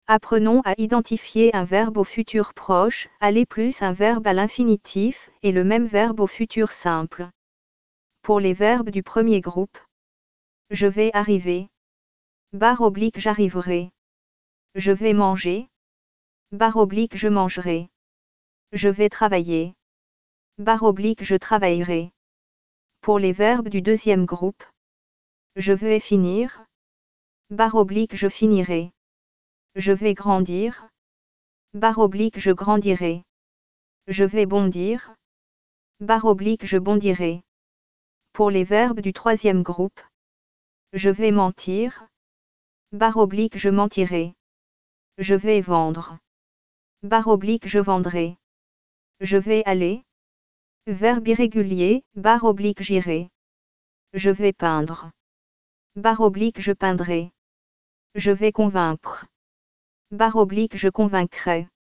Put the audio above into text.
Apprenons à identifier un verbe au futur proche, aller plus un verbe à l'infinitif, et le même verbe au futur simple. Pour les verbes du premier groupe, je vais arriver. / j'arriverai. Je vais manger. / je mangerai. Je vais travailler. / je travaillerai. Pour les verbes du deuxième groupe, je vais finir. / je finirai. Je vais grandir. / je grandirai. Je vais bondir. / je bondirai. Pour les verbes du troisième groupe, je vais mentir. / je mentirai. Je vais vendre. / je vendrai. Je vais aller. Verbe irrégulier, / j'irai. Je vais peindre. / je peindrai. Je vais convaincre. / je convaincrai.